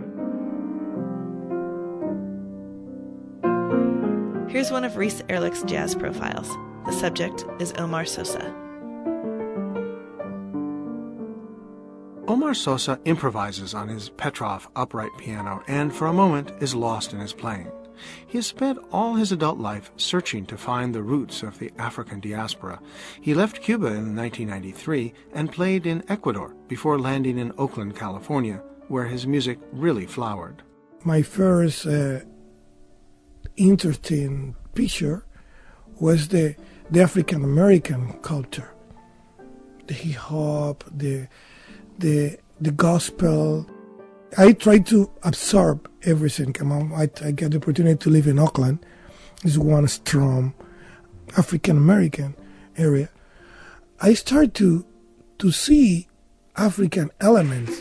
it. Here's one of Reese Erlich's jazz profiles. The subject is Omar Sosa. Omar Sosa improvises on his Petroff upright piano and, for a moment, is lost in his playing. He has spent all his adult life searching to find the roots of the African diaspora. He left Cuba in 1993 and played in Ecuador before landing in Oakland, California, where his music really flowered. My first interesting picture was the African American culture, the hip hop, the gospel. I try to absorb everything. I get the opportunity to live in Oakland. It's one strong African American area. I start to see African elements.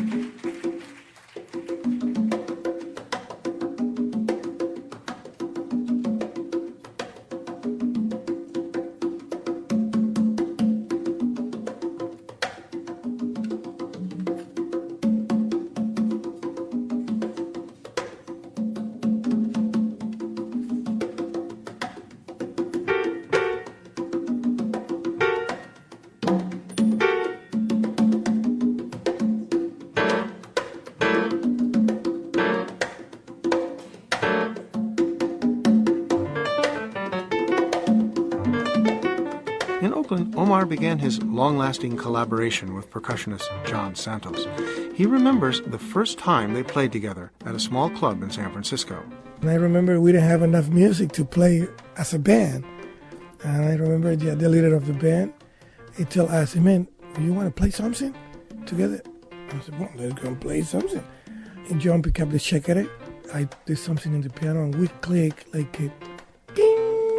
In Oakland, Omar began his long-lasting collaboration with percussionist John Santos. He remembers the first time they played together at a small club in San Francisco. And I remember we didn't have enough music to play as a band. And I remember the leader of the band, he told us, man, you want to play something together? I said, well, let's go and play something. And John picked up the shekere. I did something in the piano, and we clicked like a ding.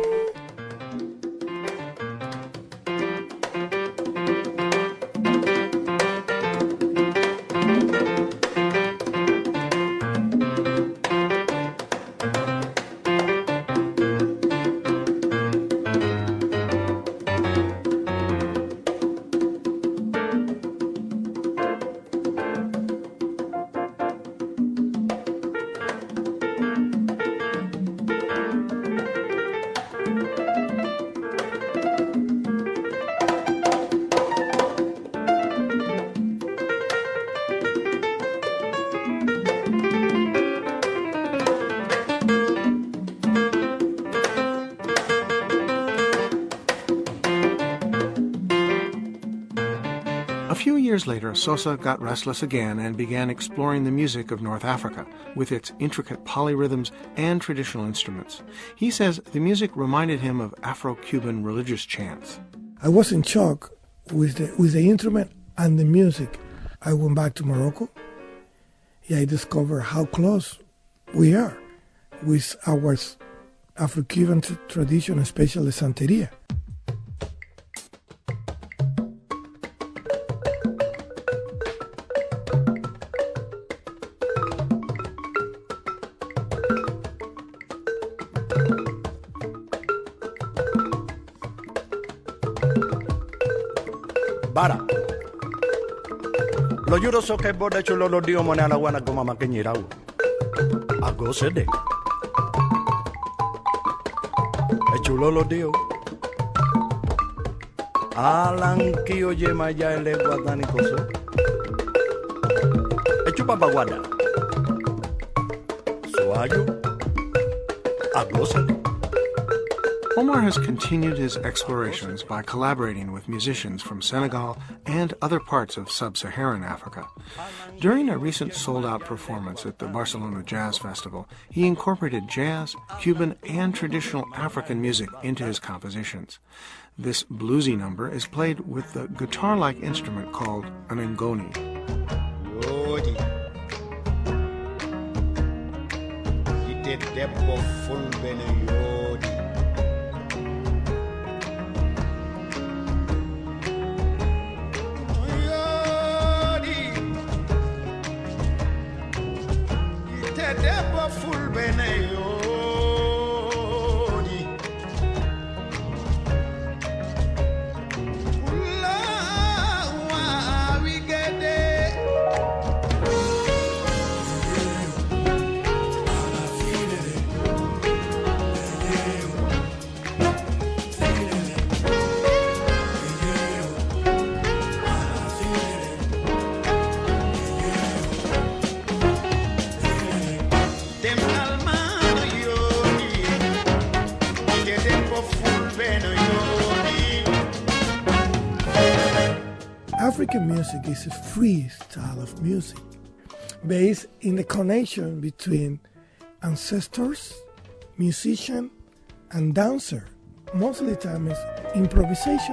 A few years later, Sosa got restless again and began exploring the music of North Africa with its intricate polyrhythms and traditional instruments. He says the music reminded him of Afro-Cuban religious chants. I was in shock with the instrument and the music. I went back to Morocco. I discovered how close we are with our Afro-Cuban tradition, especially Santeria. Bara. Lo juro so que boda chulo lo dio mona la wana goma makenyirau. Ago sede. chulo los dios. Alan Kio Yema ya el guatani coso. Echupa paguada. Suayo. Aglosalo. Omar has continued his explorations by collaborating with musicians from Senegal and other parts of sub-Saharan Africa. During a recent sold-out performance at the Barcelona Jazz Festival, he incorporated jazz, Cuban, and traditional African music into his compositions. This bluesy number is played with the guitar-like instrument called an ngoni. Yodi. Ite debbo fulbene yodi. Yodi. Ite debbo fulbene yodi. African music is a free style of music based in the connection between ancestors, musician, and dancer. Most of the time it's improvisation.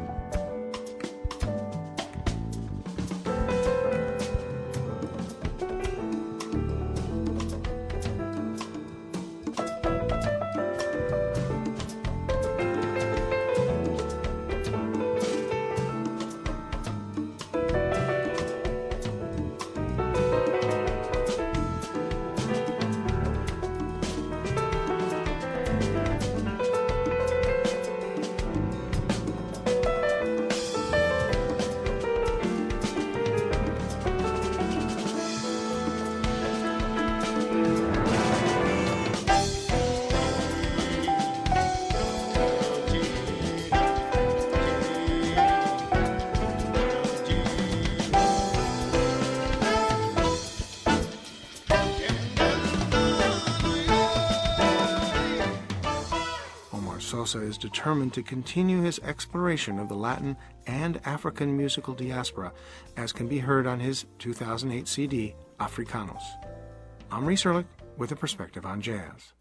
Sosa is determined to continue his exploration of the Latin and African musical diaspora, as can be heard on his 2008 CD, Africanos. I'm Reese Erlich with a perspective on jazz.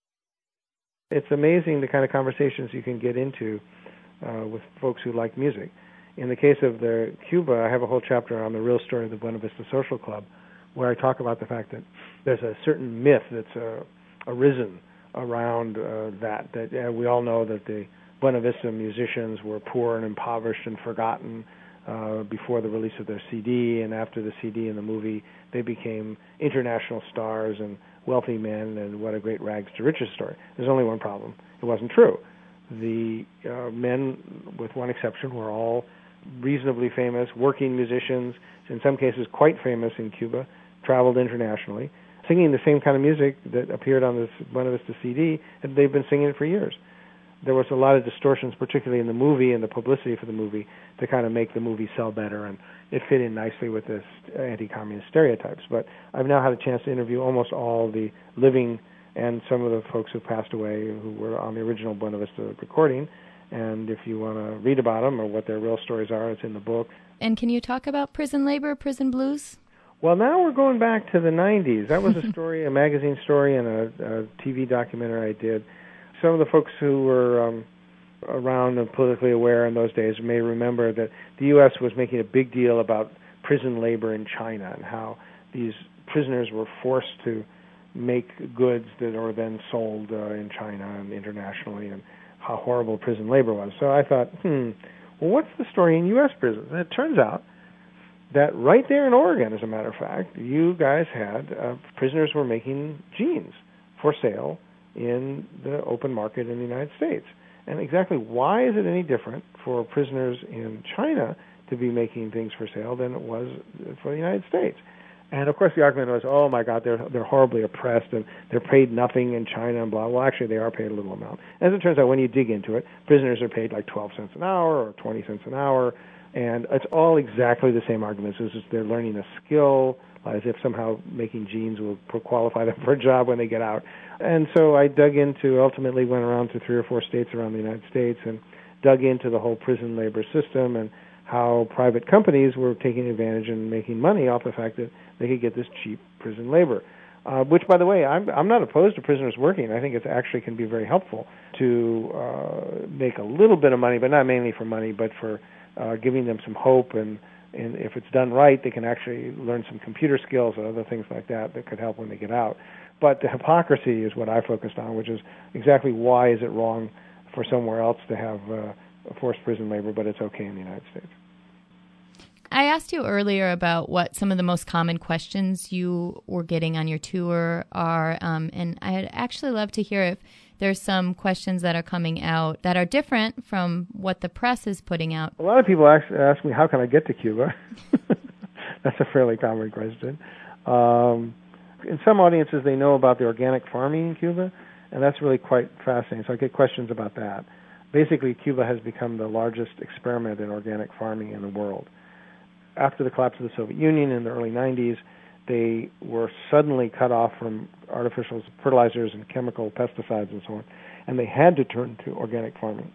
It's amazing the kind of conversations you can get into with folks who like music. In the case of the Cuba, I have a whole chapter on the real story of the Buena Vista Social Club, where I talk about the fact that there's a certain myth that's arisen around that we all know that the Buena Vista musicians were poor and impoverished and forgotten before the release of their CD, and after the CD and the movie, they became international stars and wealthy men, and what a great rags to riches story. There's only one problem. It wasn't true. The men, with one exception, were all reasonably famous, working musicians, in some cases quite famous in Cuba, traveled internationally, singing the same kind of music that appeared on this Buena Vista CD, and they've been singing it for years. There was a lot of distortions, particularly in the movie and the publicity for the movie, to kind of make the movie sell better, and it fit in nicely with this anti-communist stereotypes. But I've now had a chance to interview almost all the living and some of the folks who passed away who were on the original Buena Vista recording, and if you want to read about them or what their real stories are, it's in the book. And can you talk about prison labor, prison blues? Well, now we're going back to the 90s. That was a story, a magazine story, and a TV documentary I did. Some of the folks who were around and politically aware in those days may remember that the U.S. was making a big deal about prison labor in China and how these prisoners were forced to make goods that are then sold in China and internationally, and how horrible prison labor was. So I thought, well, what's the story in U.S. prisons? And it turns out that right there in Oregon, as a matter of fact, you guys had prisoners were making jeans for sale in the open market in the United States. And exactly why is it any different for prisoners in China to be making things for sale than it was for the United States? And of course, the argument was, "Oh my God, they're horribly oppressed, and they're paid nothing in China, and blah." Well, actually, they are paid a little amount. As it turns out, when you dig into it, prisoners are paid like 12 cents an hour or 20 cents an hour, and it's all exactly the same arguments. It's just they're learning a skill, as if somehow making jeans will qualify them for a job when they get out. And so I ultimately went around to 3 or 4 states around the United States and dug into the whole prison labor system and how private companies were taking advantage and making money off the fact that they could get this cheap prison labor. Which, by the way, I'm not opposed to prisoners working. I think it actually can be very helpful to make a little bit of money, but not mainly for money, but for giving them some hope. And if it's done right, they can actually learn some computer skills and other things like that could help when they get out. But the hypocrisy is what I focused on, which is exactly why is it wrong for somewhere else to have forced prison labor, but it's okay in the United States. I asked you earlier about what some of the most common questions you were getting on your tour are, and I'd actually love to hear if there's some questions that are coming out that are different from what the press is putting out. A lot of people ask me, how can I get to Cuba? That's a fairly common question. In some audiences, they know about the organic farming in Cuba, and that's really quite fascinating. So I get questions about that. Basically, Cuba has become the largest experiment in organic farming in the world. After the collapse of the Soviet Union in the early 90s, they were suddenly cut off from artificial fertilizers and chemical pesticides and so on, and they had to turn to organic farming.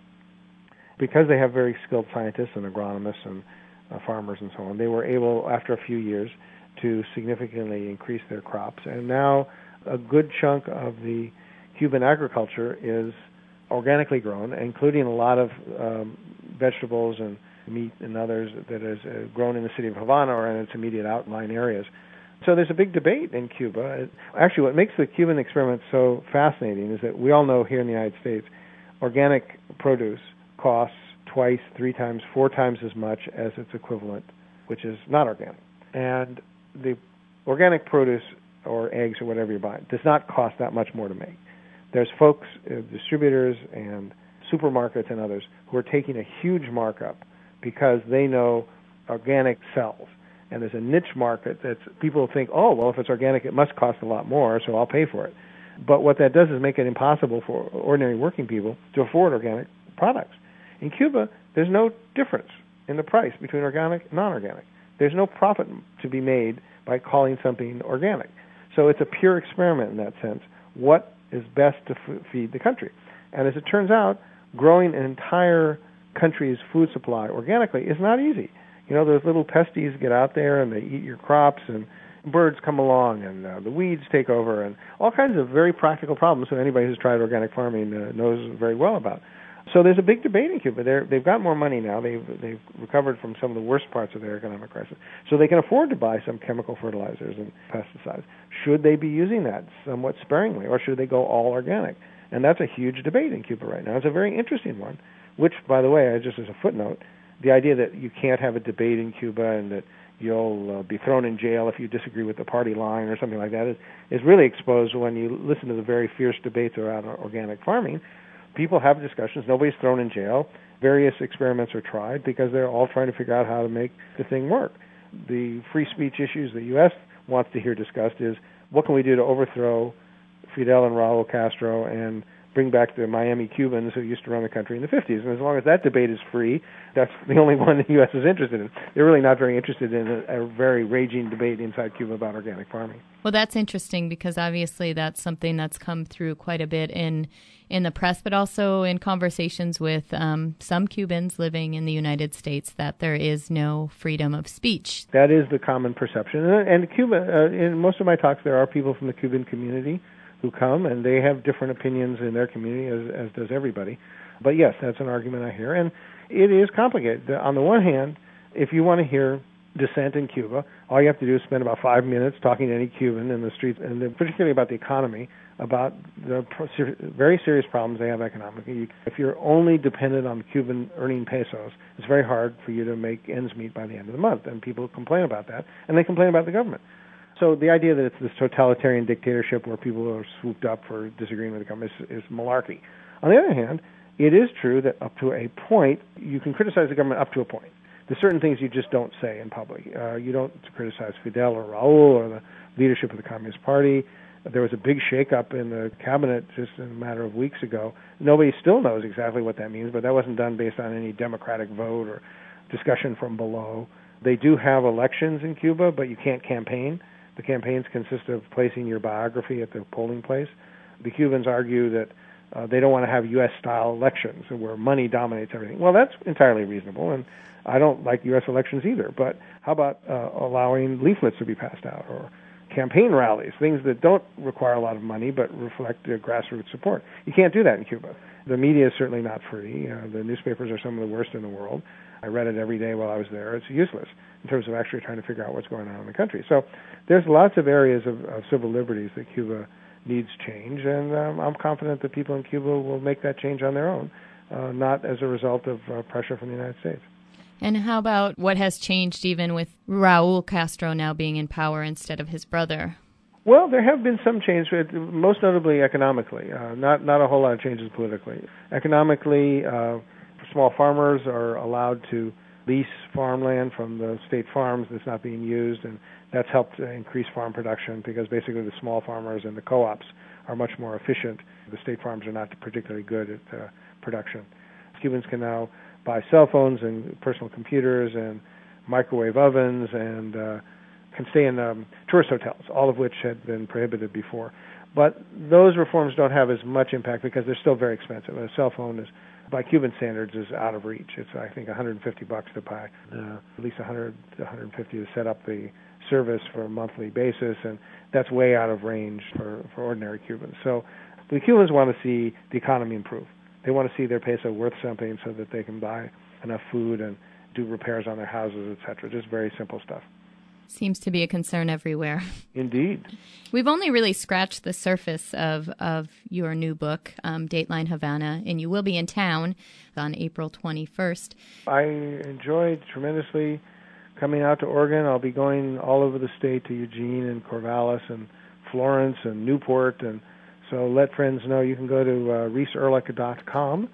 Because they have very skilled scientists and agronomists and farmers and so on, they were able, after a few years, to significantly increase their crops. And now a good chunk of the Cuban agriculture is organically grown, including a lot of vegetables and meat and others that is grown in the city of Havana or in its immediate outlying areas. So there's a big debate in Cuba. Actually, what makes the Cuban experiment so fascinating is that we all know here in the United States, organic produce costs 2x, 3x, 4x as much as its equivalent, which is not organic. And the organic produce or eggs or whatever you buy does not cost that much more to make. There's folks, distributors and supermarkets and others, who are taking a huge markup because they know organic sells. And there's a niche market that people think, oh, well, if it's organic, it must cost a lot more, so I'll pay for it. But what that does is make it impossible for ordinary working people to afford organic products. In Cuba, there's no difference in the price between organic and non-organic. There's no profit to be made by calling something organic. So it's a pure experiment in that sense. What is best to feed the country? And as it turns out, growing an entire country's food supply organically is not easy. You know, those little pesties get out there and they eat your crops, and birds come along, and the weeds take over, and all kinds of very practical problems that anybody who's tried organic farming knows very well about. So there's a big debate in Cuba. They've got more money now. They've recovered from some of the worst parts of their economic crisis. So they can afford to buy some chemical fertilizers and pesticides. Should they be using that somewhat sparingly, or should they go all organic? And that's a huge debate in Cuba right now. It's a very interesting one, which, by the way, just as a footnote, the idea that you can't have a debate in Cuba and that you'll be thrown in jail if you disagree with the party line or something like that is really exposed when you listen to the very fierce debates around organic farming. People have discussions. Nobody's thrown in jail. Various experiments are tried because they're all trying to figure out how to make the thing work. The free speech issues the U.S. wants to hear discussed is what can we do to overthrow Fidel and Raul Castro and bring back the Miami Cubans who used to run the country in the 50s. And as long as that debate is free, that's the only one the U.S. is interested in. They're really not very interested in a very raging debate inside Cuba about organic farming. Well, that's interesting because obviously that's something that's come through quite a bit in the press, but also in conversations with some Cubans living in the United States, that there is no freedom of speech. That is the common perception. And Cuba, in most of my talks, there are people from the Cuban community who come, and they have different opinions in their community, as does everybody. But yes, that's an argument I hear. And it is complicated. On the one hand, if you want to hear dissent in Cuba, all you have to do is spend about 5 minutes talking to any Cuban in the streets, and particularly about the economy, about the very serious problems they have economically. If you're only dependent on Cuban earning pesos, it's very hard for you to make ends meet by the end of the month. And people complain about that, and they complain about the government. So the idea that it's this totalitarian dictatorship where people are swooped up for disagreeing with the government is malarkey. On the other hand, it is true that up to a point, you can criticize the government up to a point. There's certain things you just don't say in public. You don't criticize Fidel or Raul or the leadership of the Communist Party. There was a big shakeup in the cabinet just in a matter of weeks ago. Nobody still knows exactly what that means, but that wasn't done based on any democratic vote or discussion from below. They do have elections in Cuba, but you can't campaign. The campaigns consist of placing your biography at the polling place. The Cubans argue that they don't want to have U.S.-style elections where money dominates everything. Well, that's entirely reasonable, and I don't like U.S. elections either. But how about allowing leaflets to be passed out or campaign rallies, things that don't require a lot of money but reflect grassroots support? You can't do that in Cuba. The media is certainly not free. The newspapers are some of the worst in the world. I read it every day while I was there. It's useless in terms of actually trying to figure out what's going on in the country. So there's lots of areas of civil liberties that Cuba needs change, and I'm confident that people in Cuba will make that change on their own, not as a result of pressure from the United States. And how about what has changed even with Raul Castro now being in power instead of his brother? Well, there have been some change, most notably economically, not a whole lot of changes politically. Economically, small farmers are allowed to lease farmland from the state farms that's not being used, and that's helped increase farm production because basically the small farmers and the co-ops are much more efficient. The state farms are not particularly good at production. Cubans can now buy cell phones and personal computers and microwave ovens and can stay in tourist hotels, all of which had been prohibited before. But those reforms don't have as much impact because they're still very expensive. A cell phone is, by Cuban standards, is out of reach. It's, I think, $150 to buy, at least $100 to $150 to set up the service for a monthly basis, and that's way out of range for ordinary Cubans. So the Cubans want to see the economy improve. They want to see their peso worth something so that they can buy enough food and do repairs on their houses, etc. Just very simple stuff. Seems to be a concern everywhere. Indeed. We've only really scratched the surface of your new book, Dateline Havana, and you will be in town on April 21st. I enjoyed tremendously coming out to Oregon. I'll be going all over the state to Eugene and Corvallis and Florence and Newport, and so let friends know. You can go to RhysEhrlich.com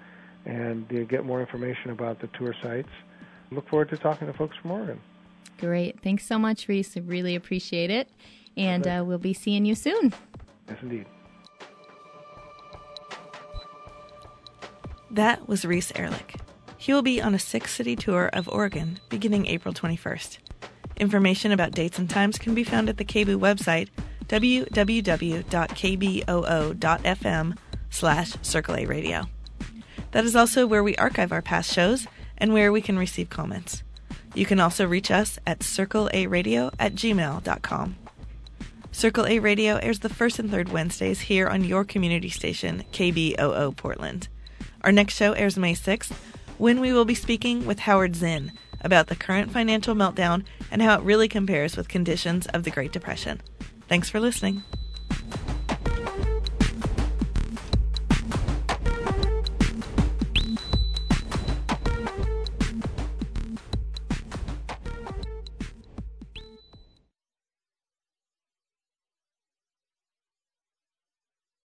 and get more information about the tour sites. Look forward to talking to folks from Oregon. Great. Thanks so much, Rhys. I really appreciate it. And we'll be seeing you soon. Yes, indeed. That was Rhys Ehrlich. He will be on a 6-city tour of Oregon beginning April 21st. Information about dates and times can be found at the KBOO website, www.kboo.fm/Circle A Radio. That is also where we archive our past shows and where we can receive comments. You can also reach us at circlearadio@gmail.com. Circle A Radio airs the first and third Wednesdays here on your community station, KBOO Portland. Our next show airs May 6th, when we will be speaking with Howard Zinn about the current financial meltdown and how it really compares with conditions of the Great Depression. Thanks for listening.